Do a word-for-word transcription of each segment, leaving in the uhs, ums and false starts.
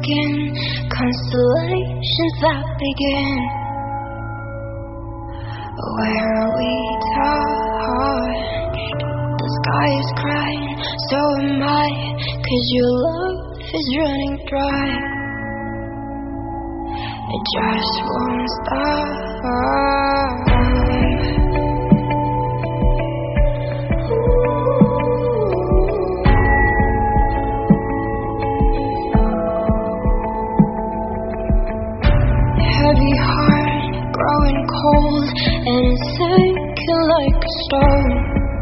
skin, constellations that begin where we touched. The sky is crying, so am I, 'cause your love is running dry. It just won't stop. Heavy heart, growing cold, and it's sinking like a stone,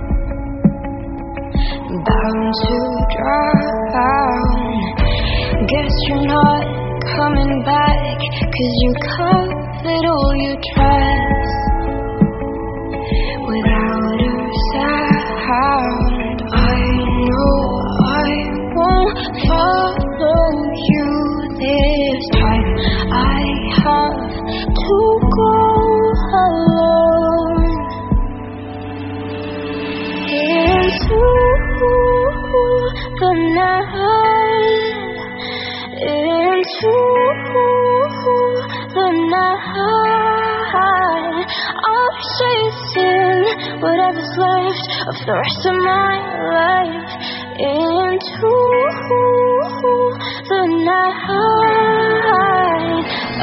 bound to drown. Guess you're not coming back, 'cause you covered all your tracks without a sound. I know I won't follow you this time. I have to go alone into the night, into the night. I'm chasing whatever's left of the rest of my life into the night. Uh,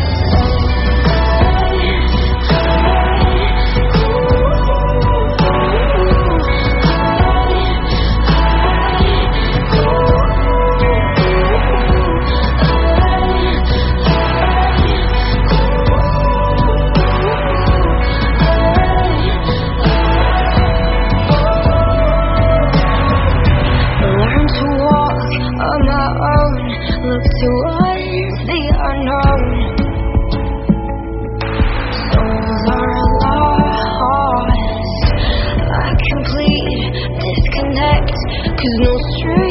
Look towards the unknown. Souls are lost, a complete disconnect, 'cause no strength